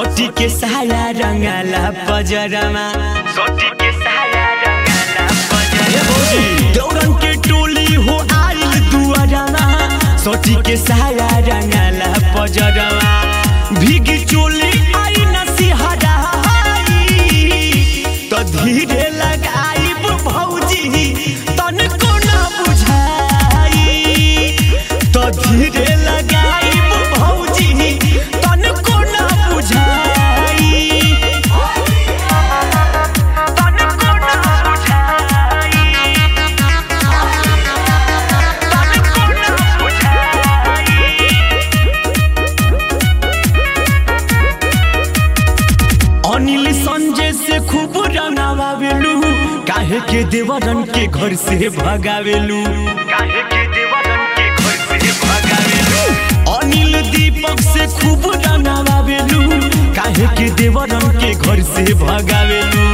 सोटी के साया रंगाला पजरमा सोटी के साया रंगाला पजरमा दौरन के टोली हो आइल दुआरमा सोटी के साया रंगाला पजरमा भीगी चोली आई नसीहरा तो धीरे लगाइब भौजी तनको ना बुझाई तो धीरे लगाइब भौजी तनको ना बुझाई तनको ना बुझाई तनको ना बुझाई। अनिल संजय से खूब रंगावेलू काहे के देवरन के घर से भगावेलू काहे के देवरन के घर से भगावेलू। अनिल दीपक से खूब रंगावेलू काहे के देवरन के घर से भगावेलू।